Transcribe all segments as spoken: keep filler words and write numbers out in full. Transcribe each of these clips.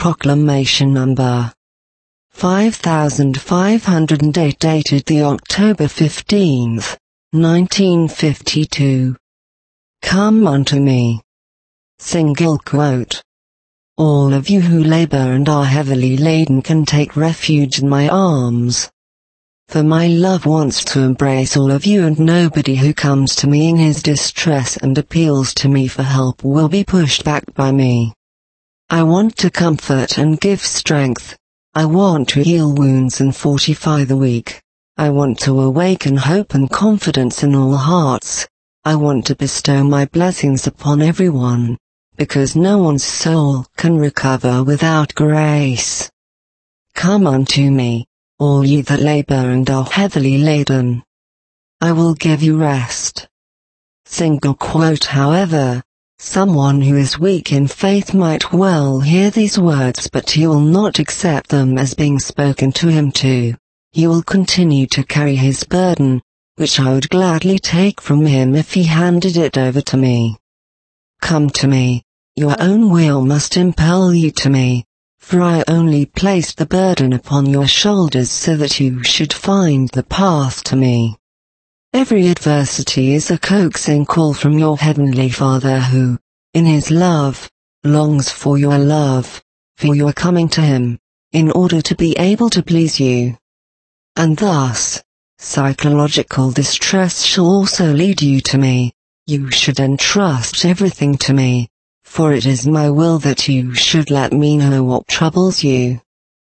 Proclamation number five thousand five hundred eight, dated the October fifteenth, nineteen fifty-two. Come unto me. Single quote. All of you who labor and are heavily laden can take refuge in my arms. For my love wants to embrace all of you, and nobody who comes to me in his distress and appeals to me for help will be pushed back by me. I want to comfort and give strength. I want to heal wounds and fortify the weak. I want to awaken hope and confidence in all hearts. I want to bestow my blessings upon everyone, because no one's soul can recover without grace. Come unto me, all ye that labor and are heavily laden. I will give you rest. Single quote. However, someone who is weak in faith might well hear these words, but he will not accept them as being spoken to him too. He will continue to carry his burden, which I would gladly take from him if he handed it over to me. Come to me. Your own will must impel you to me, for I only placed the burden upon your shoulders so that you should find the path to me. Every adversity is a coaxing call from your heavenly Father who, in his love, longs for your love, for your coming to him, in order to be able to please you. And thus, psychological distress shall also lead you to me. You should entrust everything to me, for it is my will that you should let me know what troubles you.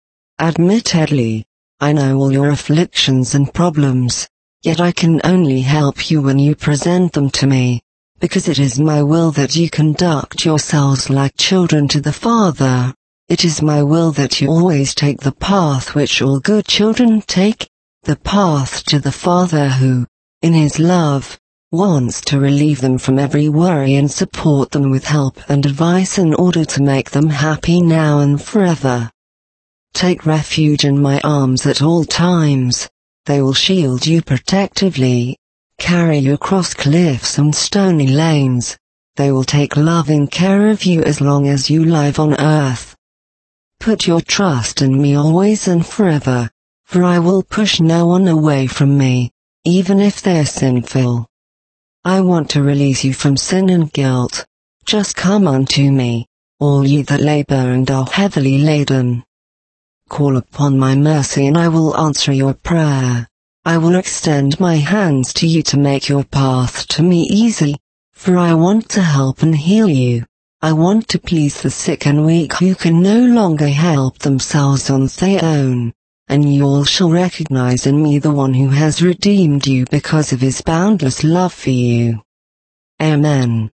Admittedly, I know all your afflictions and problems, yet I can only help you when you present them to me, because it is my will that you conduct yourselves like children to the Father. It is my will that you always take the path which all good children take, the path to the Father who, in his love, wants to relieve them from every worry and support them with help and advice in order to make them happy now and forever. Take refuge in my arms at all times. They will shield you protectively, carry you across cliffs and stony lanes. They will take loving care of you as long as you live on earth. Put your trust in me always and forever, for I will push no one away from me, even if they're sinful. I want to release you from sin and guilt. Just come unto me, all ye that labor and are heavily laden. Call upon my mercy and I will answer your prayer. I will extend my hands to you to make your path to me easy, for I want to help and heal you. I want to please the sick and weak who can no longer help themselves on their own, and you all shall recognize in me the one who has redeemed you because of his boundless love for you. Amen.